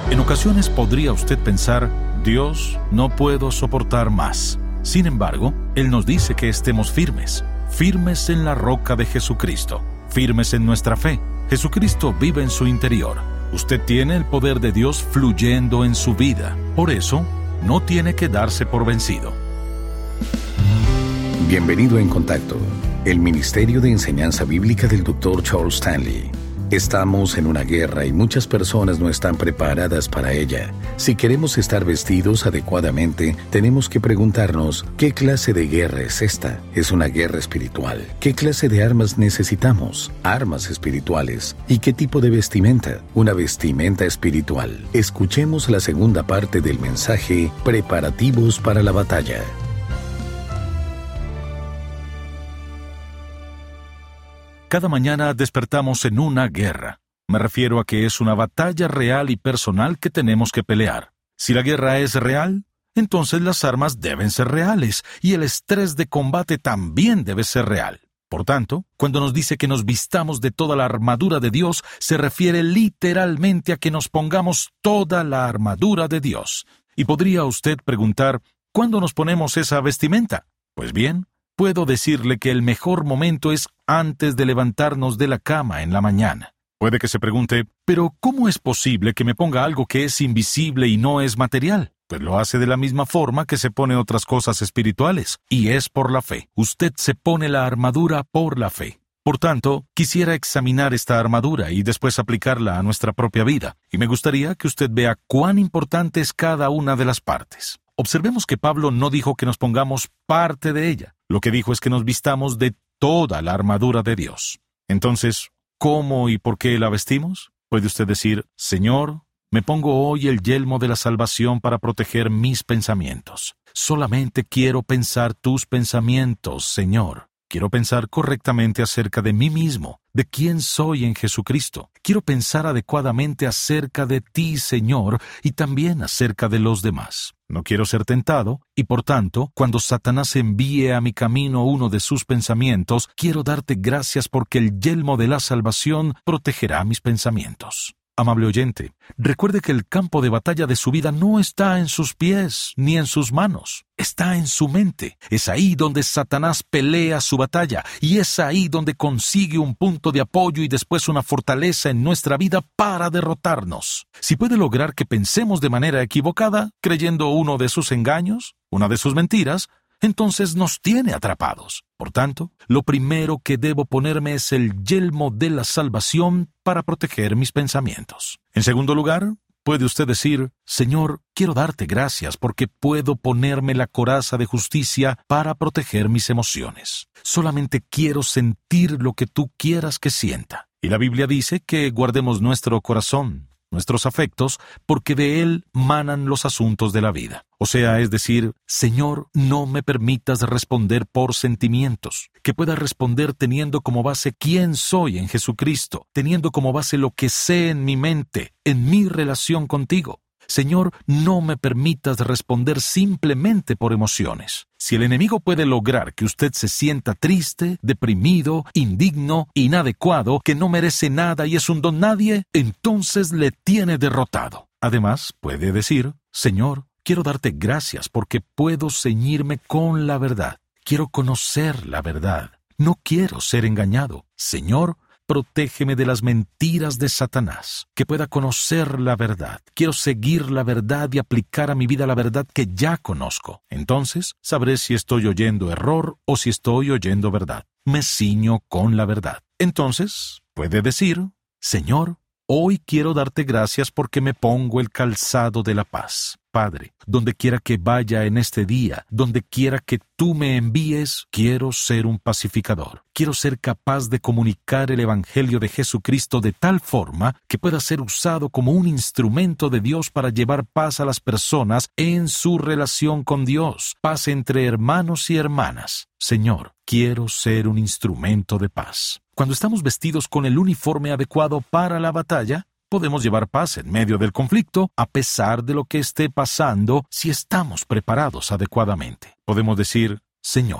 En ocasiones podría usted pensar, Dios, no puedo soportar más. Sin embargo, Él nos dice que estemos firmes, firmes en la roca de Jesucristo, firmes en nuestra fe. Jesucristo vive en su interior. Usted tiene el poder de Dios fluyendo en su vida. Por eso, no tiene que darse por vencido. Bienvenido a En Contacto, el Ministerio de Enseñanza Bíblica del Dr. Charles Stanley. Estamos en una guerra y muchas personas no están preparadas para ella. Si queremos estar vestidos adecuadamente, tenemos que preguntarnos, ¿qué clase de guerra es esta? ¿Es una guerra espiritual? ¿Qué clase de armas necesitamos? Armas espirituales. ¿Y qué tipo de vestimenta? Una vestimenta espiritual. Escuchemos la segunda parte del mensaje, Preparativos para la batalla. Cada mañana despertamos en una guerra. Me refiero a que es una batalla real y personal que tenemos que pelear. Si la guerra es real, entonces las armas deben ser reales y el estrés de combate también debe ser real. Por tanto, cuando nos dice que nos vistamos de toda la armadura de Dios, se refiere literalmente a que nos pongamos toda la armadura de Dios. Y podría usted preguntar, ¿cuándo nos ponemos esa vestimenta? Pues bien, puedo decirle que el mejor momento es antes de levantarnos de la cama en la mañana. Puede que se pregunte, ¿pero cómo es posible que me ponga algo que es invisible y no es material? Pues lo hace de la misma forma que se pone otras cosas espirituales, y es por la fe. Usted se pone la armadura por la fe. Por tanto, quisiera examinar esta armadura y después aplicarla a nuestra propia vida, y me gustaría que usted vea cuán importante es cada una de las partes. Observemos que Pablo no dijo que nos pongamos parte de ella. Lo que dijo es que nos vistamos de toda la armadura de Dios. Entonces, ¿cómo y por qué la vestimos? Puede usted decir, Señor, me pongo hoy el yelmo de la salvación para proteger mis pensamientos. Solamente quiero pensar tus pensamientos, Señor. Quiero pensar correctamente acerca de mí mismo, de quién soy en Jesucristo. Quiero pensar adecuadamente acerca de ti, Señor, y también acerca de los demás. No quiero ser tentado, y por tanto, cuando Satanás envíe a mi camino uno de sus pensamientos, quiero darte gracias porque el yelmo de la salvación protegerá mis pensamientos. Amable oyente, recuerde que el campo de batalla de su vida no está en sus pies ni en sus manos. Está en su mente. Es ahí donde Satanás pelea su batalla y es ahí donde consigue un punto de apoyo y después una fortaleza en nuestra vida para derrotarnos. Si puede lograr que pensemos de manera equivocada, creyendo uno de sus engaños, una de sus mentiras, entonces nos tiene atrapados. Por tanto, lo primero que debo ponerme es el yelmo de la salvación para proteger mis pensamientos. En segundo lugar, puede usted decir, Señor, quiero darte gracias porque puedo ponerme la coraza de justicia para proteger mis emociones. Solamente quiero sentir lo que tú quieras que sienta. Y la Biblia dice que guardemos nuestro corazón, nuestros afectos, porque de él manan los asuntos de la vida. O sea, es decir, Señor, no me permitas responder por sentimientos, que pueda responder teniendo como base quién soy en Jesucristo, teniendo como base lo que sé en mi mente, en mi relación contigo. Señor, no me permitas responder simplemente por emociones. Si el enemigo puede lograr que usted se sienta triste, deprimido, indigno, inadecuado, que no merece nada y es un don nadie, entonces le tiene derrotado. Además, puede decir, Señor, quiero darte gracias porque puedo ceñirme con la verdad. Quiero conocer la verdad. No quiero ser engañado. Señor, protégeme de las mentiras de Satanás, que pueda conocer la verdad. Quiero seguir la verdad y aplicar a mi vida la verdad que ya conozco. Entonces, sabré si estoy oyendo error o si estoy oyendo verdad. Me ciño con la verdad. Entonces, puede decir, Señor, hoy quiero darte gracias porque me pongo el calzado de la paz. Padre, donde quiera que vaya en este día, donde quiera que tú me envíes, quiero ser un pacificador. Quiero ser capaz de comunicar el Evangelio de Jesucristo de tal forma que pueda ser usado como un instrumento de Dios para llevar paz a las personas en su relación con Dios, paz entre hermanos y hermanas. Señor, quiero ser un instrumento de paz. Cuando estamos vestidos con el uniforme adecuado para la batalla, podemos llevar paz en medio del conflicto, a pesar de lo que esté pasando, si estamos preparados adecuadamente. Podemos decir, Señor,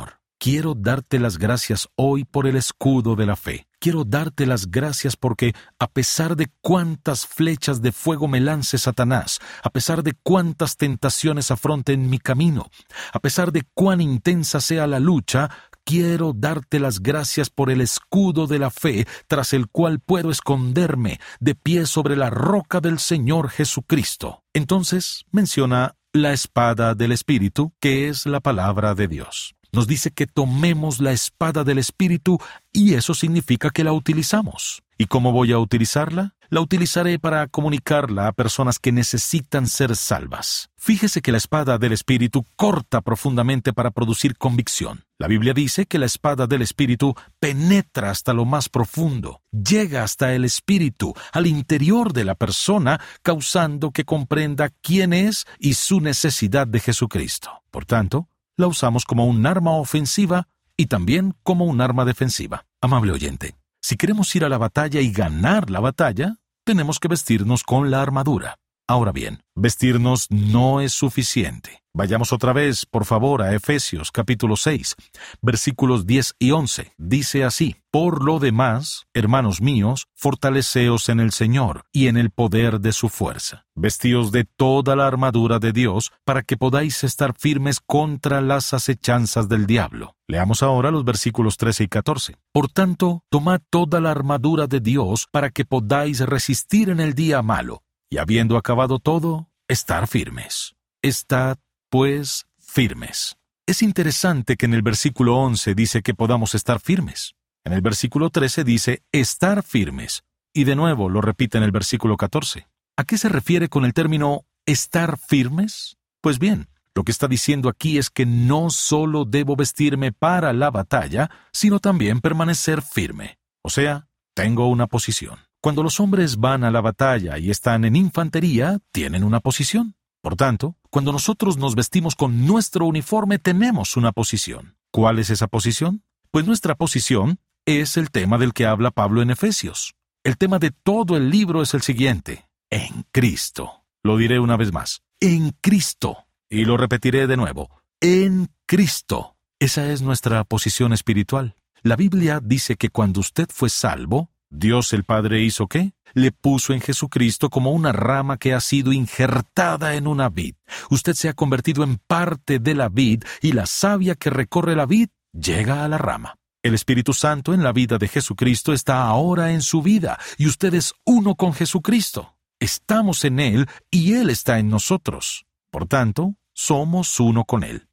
quiero darte las gracias hoy por el escudo de la fe. Quiero darte las gracias porque, a pesar de cuántas flechas de fuego me lance Satanás, a pesar de cuántas tentaciones afronten mi camino, a pesar de cuán intensa sea la lucha, quiero darte las gracias por el escudo de la fe, tras el cual puedo esconderme de pie sobre la roca del Señor Jesucristo. Entonces menciona la espada del Espíritu, que es la palabra de Dios. Nos dice que tomemos la espada del Espíritu y eso significa que la utilizamos. ¿Y cómo voy a utilizarla? La utilizaré para comunicarla a personas que necesitan ser salvas. Fíjese que la espada del Espíritu corta profundamente para producir convicción. La Biblia dice que la espada del Espíritu penetra hasta lo más profundo, llega hasta el Espíritu, al interior de la persona, causando que comprenda quién es y su necesidad de Jesucristo. Por tanto, la usamos como un arma ofensiva y también como un arma defensiva. Amable oyente, si queremos ir a la batalla y ganar la batalla, tenemos que vestirnos con la armadura. Ahora bien, vestirnos no es suficiente. Vayamos otra vez, por favor, a Efesios capítulo 6, versículos 10 y 11. Dice así: Por lo demás, hermanos míos, fortaleceos en el Señor y en el poder de su fuerza. Vestíos de toda la armadura de Dios para que podáis estar firmes contra las acechanzas del diablo. Leamos ahora los versículos 13 y 14. Por tanto, tomad toda la armadura de Dios para que podáis resistir en el día malo, y habiendo acabado todo, estar firmes. Estad, pues, firmes. Es interesante que en el versículo 11 dice que podamos estar firmes. En el versículo 13 dice estar firmes. Y de nuevo lo repite en el versículo 14. ¿A qué se refiere con el término estar firmes? Pues bien, lo que está diciendo aquí es que no solo debo vestirme para la batalla, sino también permanecer firme. O sea, tengo una posición. Cuando los hombres van a la batalla y están en infantería, tienen una posición. Por tanto, cuando nosotros nos vestimos con nuestro uniforme, tenemos una posición. ¿Cuál es esa posición? Pues nuestra posición es el tema del que habla Pablo en Efesios. El tema de todo el libro es el siguiente: en Cristo. Lo diré una vez más: en Cristo. Y lo repetiré de nuevo: en Cristo. Esa es nuestra posición espiritual. La Biblia dice que cuando usted fue salvo, Dios el Padre hizo ¿qué? Le puso en Jesucristo como una rama que ha sido injertada en una vid. Usted se ha convertido en parte de la vid y la savia que recorre la vid llega a la rama. El Espíritu Santo en la vida de Jesucristo está ahora en su vida y usted es uno con Jesucristo. Estamos en Él y Él está en nosotros. Por tanto, somos uno con Él.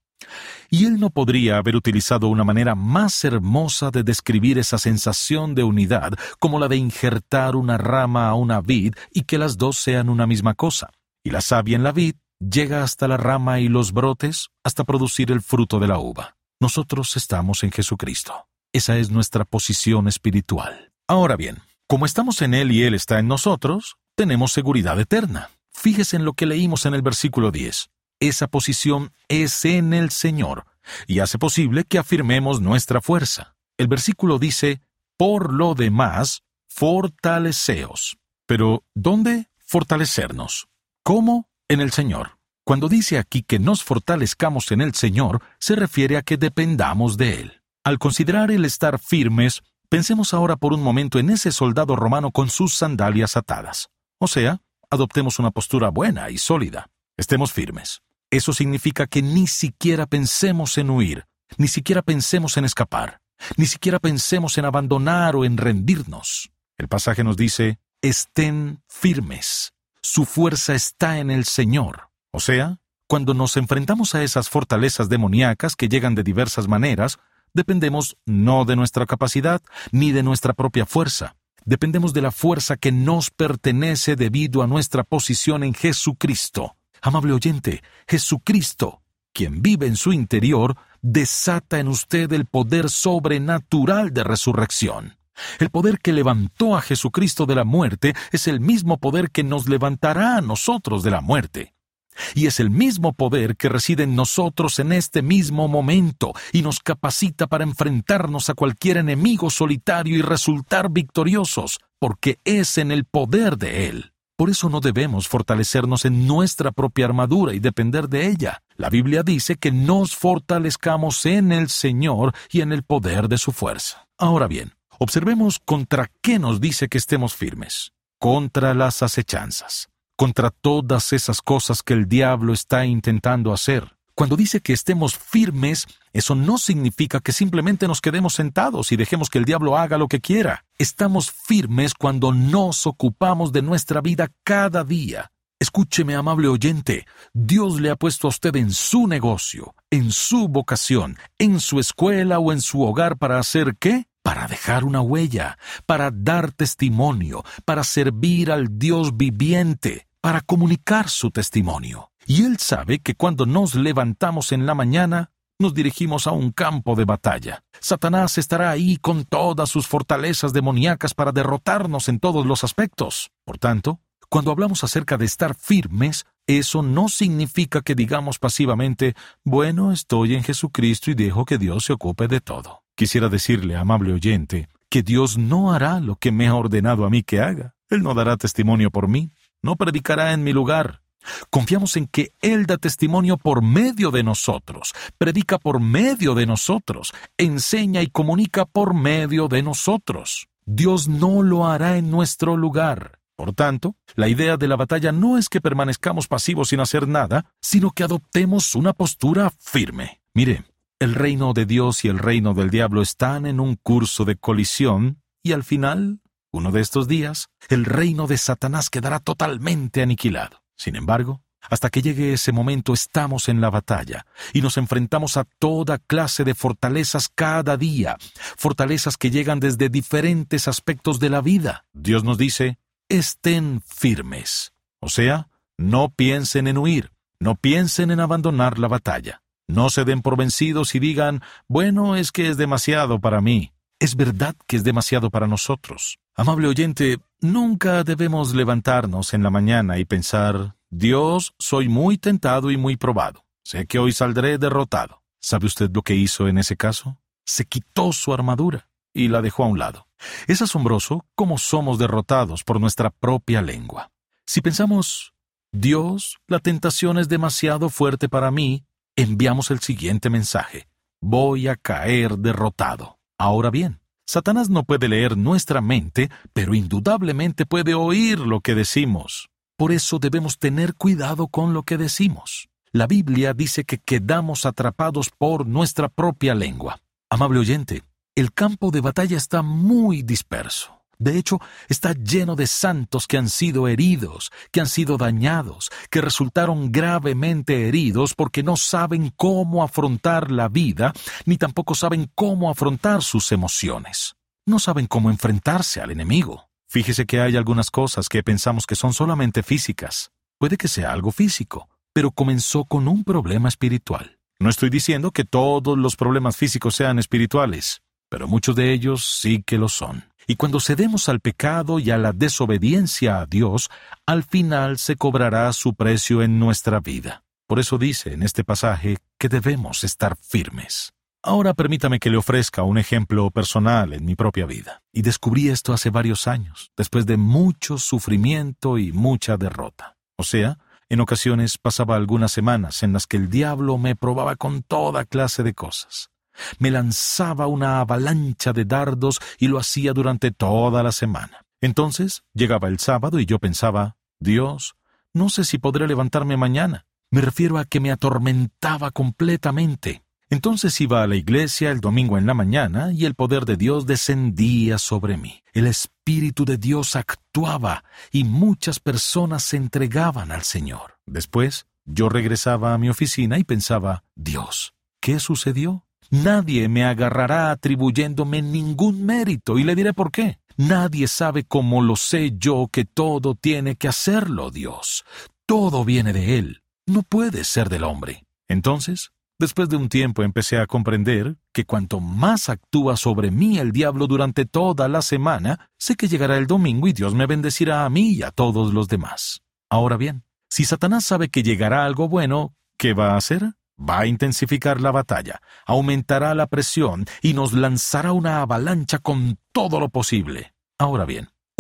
Y Él no podría haber utilizado una manera más hermosa de describir esa sensación de unidad como la de injertar una rama a una vid y que las dos sean una misma cosa. Y la savia en la vid llega hasta la rama y los brotes hasta producir el fruto de la uva. Nosotros estamos en Jesucristo. Esa es nuestra posición espiritual. Ahora bien, como estamos en Él y Él está en nosotros, tenemos seguridad eterna. Fíjese en lo que leímos en el versículo 10. Esa posición es en el Señor y hace posible que afirmemos nuestra fuerza. El versículo dice: por lo demás, fortaleceos. Pero, ¿dónde fortalecernos? ¿Cómo? En el Señor. Cuando dice aquí que nos fortalezcamos en el Señor, se refiere a que dependamos de Él. Al considerar el estar firmes, pensemos ahora por un momento en ese soldado romano con sus sandalias atadas. O sea, adoptemos una postura buena y sólida. Estemos firmes. Eso significa que ni siquiera pensemos en huir, ni siquiera pensemos en escapar, ni siquiera pensemos en abandonar o en rendirnos. El pasaje nos dice: estén firmes. Su fuerza está en el Señor. O sea, cuando nos enfrentamos a esas fortalezas demoníacas que llegan de diversas maneras, dependemos no de nuestra capacidad ni de nuestra propia fuerza. Dependemos de la fuerza que nos pertenece debido a nuestra posición en Jesucristo. Amable oyente, Jesucristo, quien vive en su interior, desata en usted el poder sobrenatural de resurrección. El poder que levantó a Jesucristo de la muerte es el mismo poder que nos levantará a nosotros de la muerte. Y es el mismo poder que reside en nosotros en este mismo momento y nos capacita para enfrentarnos a cualquier enemigo solitario y resultar victoriosos, porque es en el poder de Él. Por eso no debemos fortalecernos en nuestra propia armadura y depender de ella. La Biblia dice que nos fortalezcamos en el Señor y en el poder de su fuerza. Ahora bien, observemos contra qué nos dice que estemos firmes. Contra las acechanzas. Contra todas esas cosas que el diablo está intentando hacer. Cuando dice que estemos firmes, eso no significa que simplemente nos quedemos sentados y dejemos que el diablo haga lo que quiera. Estamos firmes cuando nos ocupamos de nuestra vida cada día. Escúcheme, amable oyente, Dios le ha puesto a usted en su negocio, en su vocación, en su escuela o en su hogar para hacer ¿qué? Para dejar una huella, para dar testimonio, para servir al Dios viviente, para comunicar su testimonio. Y Él sabe que cuando nos levantamos en la mañana, nos dirigimos a un campo de batalla. Satanás estará ahí con todas sus fortalezas demoníacas para derrotarnos en todos los aspectos. Por tanto, cuando hablamos acerca de estar firmes, eso no significa que digamos pasivamente, bueno, estoy en Jesucristo y dejo que Dios se ocupe de todo. Quisiera decirle, amable oyente, que Dios no hará lo que me ha ordenado a mí que haga. Él no dará testimonio por mí, no predicará en mi lugar. Confiamos en que Él da testimonio por medio de nosotros, predica por medio de nosotros, enseña y comunica por medio de nosotros. Dios no lo hará en nuestro lugar. Por tanto, la idea de la batalla no es que permanezcamos pasivos sin hacer nada, sino que adoptemos una postura firme. Mire, el reino de Dios y el reino del diablo están en un curso de colisión y al final, uno de estos días, el reino de Satanás quedará totalmente aniquilado. Sin embargo, hasta que llegue ese momento estamos en la batalla y nos enfrentamos a toda clase de fortalezas cada día, fortalezas que llegan desde diferentes aspectos de la vida. Dios nos dice, estén firmes. O sea, no piensen en huir, no piensen en abandonar la batalla. No se den por vencidos y digan, bueno, es que es demasiado para mí. Es verdad que es demasiado para nosotros. Amable oyente, nunca debemos levantarnos en la mañana y pensar, Dios, soy muy tentado y muy probado. Sé que hoy saldré derrotado. ¿Sabe usted lo que hizo en ese caso? Se quitó su armadura y la dejó a un lado. Es asombroso cómo somos derrotados por nuestra propia lengua. Si pensamos, Dios, la tentación es demasiado fuerte para mí, enviamos el siguiente mensaje. Voy a caer derrotado. Ahora bien, Satanás no puede leer nuestra mente, pero indudablemente puede oír lo que decimos. Por eso debemos tener cuidado con lo que decimos. La Biblia dice que quedamos atrapados por nuestra propia lengua. Amable oyente, el campo de batalla está muy disperso. De hecho, está lleno de santos que han sido heridos, que han sido dañados, que resultaron gravemente heridos porque no saben cómo afrontar la vida, ni tampoco saben cómo afrontar sus emociones. No saben cómo enfrentarse al enemigo. Fíjese que hay algunas cosas que pensamos que son solamente físicas. Puede que sea algo físico, pero comenzó con un problema espiritual. No estoy diciendo que todos los problemas físicos sean espirituales, pero muchos de ellos sí que lo son. Y cuando cedemos al pecado y a la desobediencia a Dios, al final se cobrará su precio en nuestra vida. Por eso dice en este pasaje que debemos estar firmes. Ahora permítame que le ofrezca un ejemplo personal en mi propia vida. Y descubrí esto hace varios años, después de mucho sufrimiento y mucha derrota. O sea, en ocasiones pasaba algunas semanas en las que el diablo me probaba con toda clase de cosas. Me lanzaba una avalancha de dardos y lo hacía durante toda la semana. Entonces llegaba el sábado y yo pensaba, Dios, no sé si podré levantarme mañana. Me refiero a que me atormentaba completamente. Entonces iba a la iglesia el domingo en la mañana y el poder de Dios descendía sobre mí. El Espíritu de Dios actuaba y muchas personas se entregaban al Señor. Después, yo regresaba a mi oficina y pensaba, Dios, ¿qué sucedió? Nadie me agarrará atribuyéndome ningún mérito, y le diré por qué. Nadie sabe cómo lo sé yo que todo tiene que hacerlo Dios. Todo viene de Él, no puede ser del hombre. Entonces, después de un tiempo empecé a comprender que cuanto más actúa sobre mí el diablo durante toda la semana, sé que llegará el domingo y Dios me bendecirá a mí y a todos los demás. Ahora bien, si Satanás sabe que llegará algo bueno, ¿qué va a hacer? Va a intensificar la batalla, aumentará la presión y nos lanzará una avalancha con todo lo posible. Ahora bien,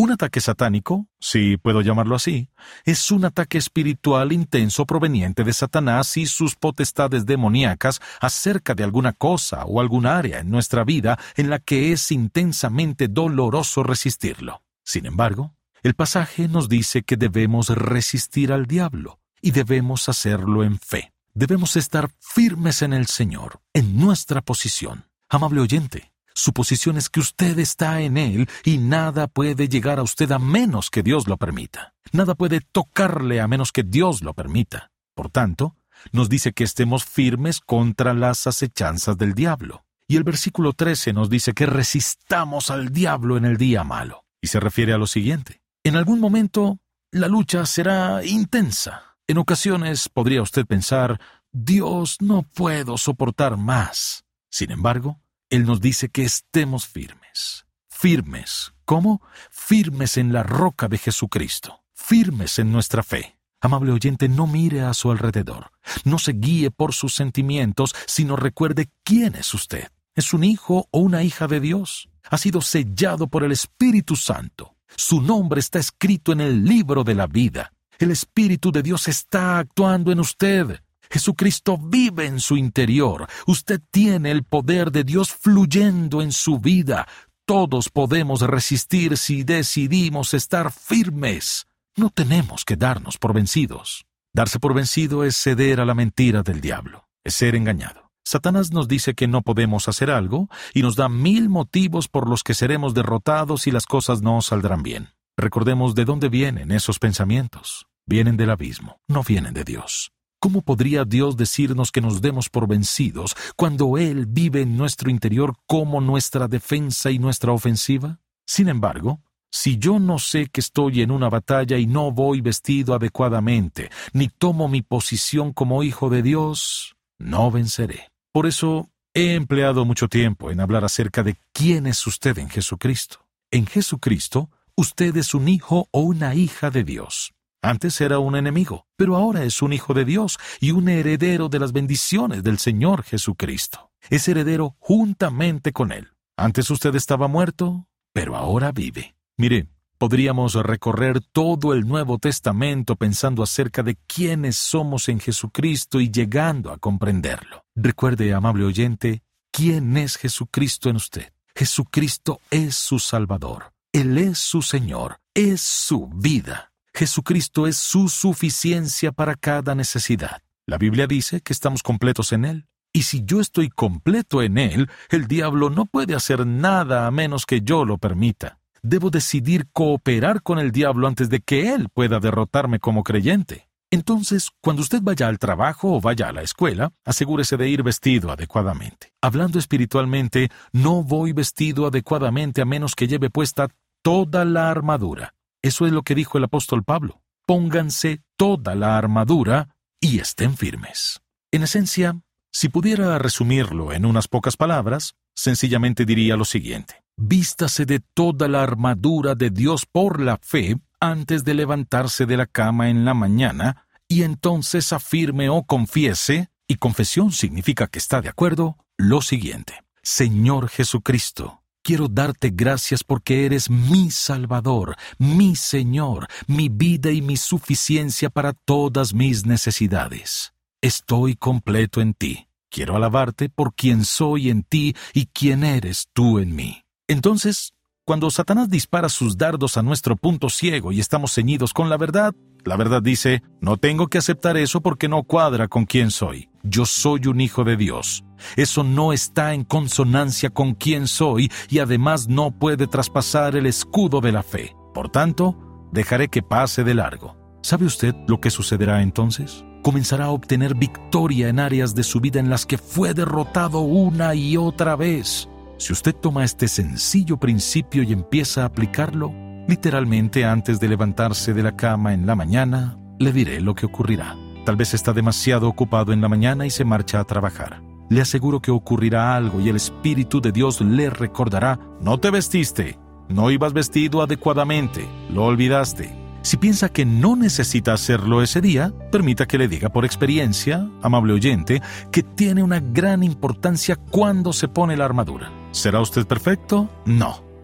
Un ataque satánico, si puedo llamarlo así, es un ataque espiritual intenso proveniente de Satanás y sus potestades demoníacas acerca de alguna cosa o algún área en nuestra vida en la que es intensamente doloroso resistirlo. Sin embargo, el pasaje nos dice que debemos resistir al diablo y debemos hacerlo en fe. Debemos estar firmes en el Señor, en nuestra posición. Amable oyente, su posición es que usted está en Él y nada puede llegar a usted a menos que Dios lo permita. Nada puede tocarle a menos que Dios lo permita. Por tanto, nos dice que estemos firmes contra las acechanzas del diablo. Y el versículo 13 nos dice que resistamos al diablo en el día malo. Y se refiere a lo siguiente. En algún momento, la lucha será intensa. En ocasiones podría usted pensar, Dios, no puedo soportar más. Sin embargo, Él nos dice que estemos firmes. Firmes. ¿Cómo? Firmes en la roca de Jesucristo. Firmes en nuestra fe. Amable oyente, no mire a su alrededor. No se guíe por sus sentimientos, sino recuerde quién es usted. ¿Es un hijo o una hija de Dios? Ha sido sellado por el Espíritu Santo. Su nombre está escrito en el libro de la vida. El Espíritu de Dios está actuando en usted. Jesucristo vive en su interior. Usted tiene el poder de Dios fluyendo en su vida. Todos podemos resistir si decidimos estar firmes. No tenemos que darnos por vencidos. Darse por vencido es ceder a la mentira del diablo, es ser engañado. Satanás nos dice que no podemos hacer algo y nos da 1000 motivos por los que seremos derrotados y las cosas no saldrán bien. Recordemos de dónde vienen esos pensamientos. Vienen del abismo, no vienen de Dios. ¿Cómo podría Dios decirnos que nos demos por vencidos cuando Él vive en nuestro interior como nuestra defensa y nuestra ofensiva? Sin embargo, si yo no sé que estoy en una batalla y no voy vestido adecuadamente, ni tomo mi posición como hijo de Dios, no venceré. Por eso he empleado mucho tiempo en hablar acerca de quién es usted en Jesucristo. En Jesucristo, usted es un hijo o una hija de Dios. Antes era un enemigo, pero ahora es un hijo de Dios y un heredero de las bendiciones del Señor Jesucristo. Es heredero juntamente con Él. Antes usted estaba muerto, pero ahora vive. Mire, podríamos recorrer todo el Nuevo Testamento pensando acerca de quiénes somos en Jesucristo y llegando a comprenderlo. Recuerde, amable oyente, quién es Jesucristo en usted. Jesucristo es su Salvador. Él es su Señor. Es su vida. Jesucristo es su suficiencia para cada necesidad. La Biblia dice que estamos completos en Él. Y si yo estoy completo en Él, el diablo no puede hacer nada a menos que yo lo permita. Debo decidir cooperar con el diablo antes de que él pueda derrotarme como creyente. Entonces, cuando usted vaya al trabajo o vaya a la escuela, asegúrese de ir vestido adecuadamente. Hablando espiritualmente, no voy vestido adecuadamente a menos que lleve puesta toda la armadura. Eso es lo que dijo el apóstol Pablo. Pónganse toda la armadura y estén firmes. En esencia, si pudiera resumirlo en unas pocas palabras, sencillamente diría lo siguiente. Vístase de toda la armadura de Dios por la fe antes de levantarse de la cama en la mañana y entonces afirme o confiese, y confesión significa que está de acuerdo, lo siguiente. Señor Jesucristo, quiero darte gracias porque eres mi Salvador, mi Señor, mi vida y mi suficiencia para todas mis necesidades. Estoy completo en ti. Quiero alabarte por quien soy en ti y quién eres tú en mí. Entonces, cuando Satanás dispara sus dardos a nuestro punto ciego y estamos ceñidos con la verdad dice, no tengo que aceptar eso porque no cuadra con quién soy. Yo soy un hijo de Dios. Eso no está en consonancia con quién soy y además no puede traspasar el escudo de la fe. Por tanto, dejaré que pase de largo. ¿Sabe usted lo que sucederá entonces? Comenzará a obtener victoria en áreas de su vida en las que fue derrotado una y otra vez. Si usted toma este sencillo principio y empieza a aplicarlo, literalmente antes de levantarse de la cama en la mañana, le diré lo que ocurrirá. Tal vez está demasiado ocupado en la mañana y se marcha a trabajar. Le aseguro que ocurrirá algo y el Espíritu de Dios le recordará, no te vestiste, no ibas vestido adecuadamente, lo olvidaste. Si piensa que no necesita hacerlo ese día, permita que le diga por experiencia, amable oyente, que tiene una gran importancia cuando se pone la armadura. ¿Será usted perfecto? No.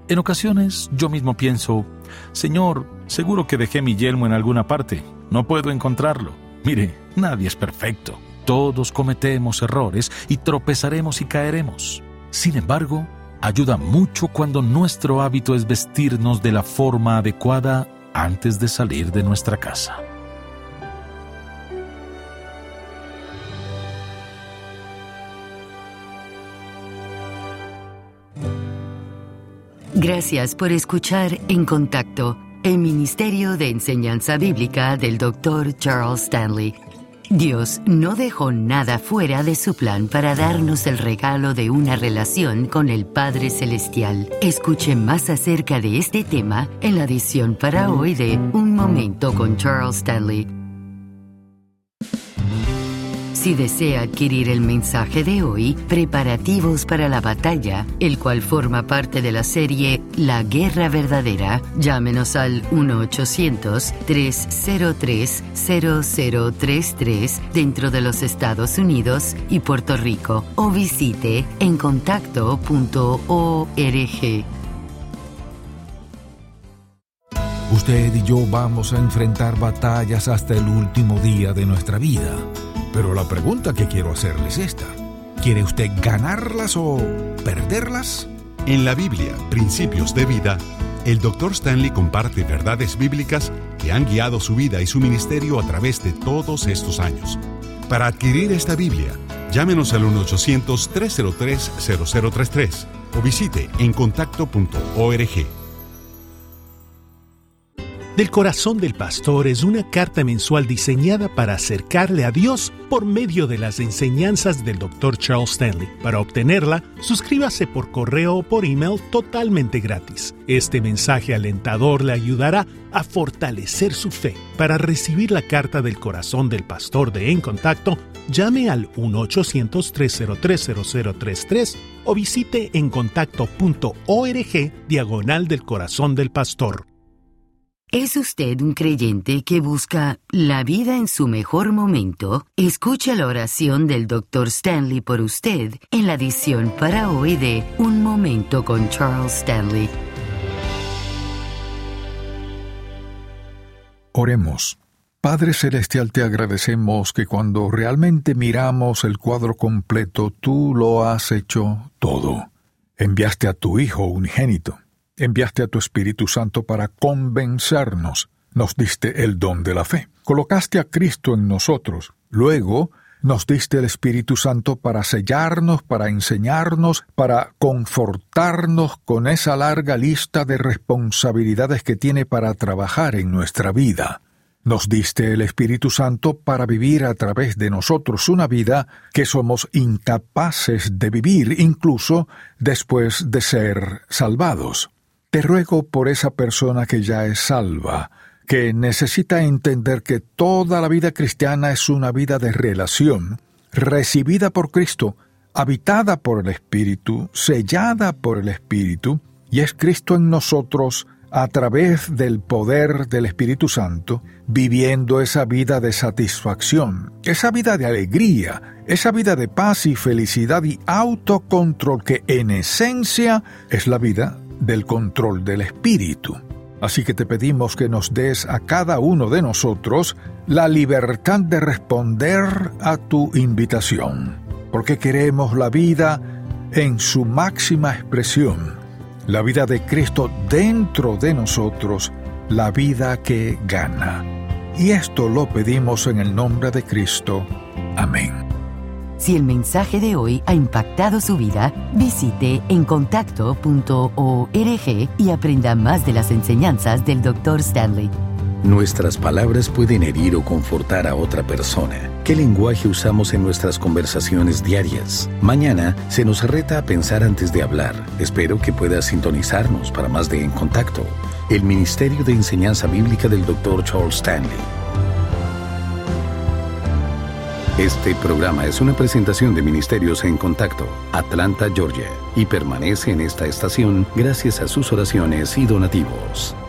En ocasiones yo mismo pienso, Señor, seguro que dejé mi yelmo en alguna parte. No puedo encontrarlo. Mire, nadie es perfecto. Todos cometemos errores y tropezaremos y caeremos. Sin embargo, ayuda mucho cuando nuestro hábito es vestirnos de la forma adecuada antes de salir de nuestra casa. Gracias por escuchar En Contacto, el Ministerio de Enseñanza Bíblica del Dr. Charles Stanley. Dios no dejó nada fuera de su plan para darnos el regalo de una relación con el Padre Celestial. Escuche más acerca de este tema en la edición para hoy de Un Momento con Charles Stanley. Si desea adquirir el mensaje de hoy, Preparativos para la Batalla, el cual forma parte de la serie La Guerra Verdadera, llámenos al 1-800-303-0033 dentro de los Estados Unidos y Puerto Rico o visite encontacto.org. Usted y yo vamos a enfrentar batallas hasta el último día de nuestra vida. Pero la pregunta que quiero hacerle es esta. ¿Quiere usted ganarlas o perderlas? En la Biblia, Principios de Vida, el Dr. Stanley comparte verdades bíblicas que han guiado su vida y su ministerio a través de todos estos años. Para adquirir esta Biblia, llámenos al 1-800-303-0033 o visite encontacto.org. Del Corazón del Pastor es una carta mensual diseñada para acercarle a Dios por medio de las enseñanzas del Dr. Charles Stanley. Para obtenerla, suscríbase por correo o por email totalmente gratis. Este mensaje alentador le ayudará a fortalecer su fe. Para recibir la carta del Corazón del Pastor de En Contacto, llame al 1-800-303-0033 o visite encontacto.org / del Corazón del Pastor. ¿Es usted un creyente que busca la vida en su mejor momento? Escucha la oración del Dr. Stanley por usted en la edición para hoy de Un Momento con Charles Stanley. Oremos. Padre Celestial, te agradecemos que cuando realmente miramos el cuadro completo, tú lo has hecho todo. Enviaste a tu Hijo unigénito. Enviaste a tu Espíritu Santo para convencernos. Nos diste el don de la fe. Colocaste a Cristo en nosotros. Luego, nos diste el Espíritu Santo para sellarnos, para enseñarnos, para confortarnos con esa larga lista de responsabilidades que tiene para trabajar en nuestra vida. Nos diste el Espíritu Santo para vivir a través de nosotros una vida que somos incapaces de vivir, incluso después de ser salvados. Te ruego por esa persona que ya es salva, que necesita entender que toda la vida cristiana es una vida de relación, recibida por Cristo, habitada por el Espíritu, sellada por el Espíritu, y es Cristo en nosotros a través del poder del Espíritu Santo, viviendo esa vida de satisfacción, esa vida de alegría, esa vida de paz y felicidad y autocontrol que en esencia es la vida del control del Espíritu. Así que te pedimos que nos des a cada uno de nosotros la libertad de responder a tu invitación, porque queremos la vida en su máxima expresión, la vida de Cristo dentro de nosotros, la vida que gana. Y esto lo pedimos en el nombre de Cristo. Amén. Si el mensaje de hoy ha impactado su vida, visite encontacto.org y aprenda más de las enseñanzas del Dr. Stanley. Nuestras palabras pueden herir o confortar a otra persona. ¿Qué lenguaje usamos en nuestras conversaciones diarias? Mañana se nos reta a pensar antes de hablar. Espero que puedas sintonizarnos para más de En Contacto, el Ministerio de Enseñanza Bíblica del Dr. Charles Stanley. Este programa es una presentación de Ministerios En Contacto, Atlanta, Georgia, y permanece en esta estación gracias a sus oraciones y donativos.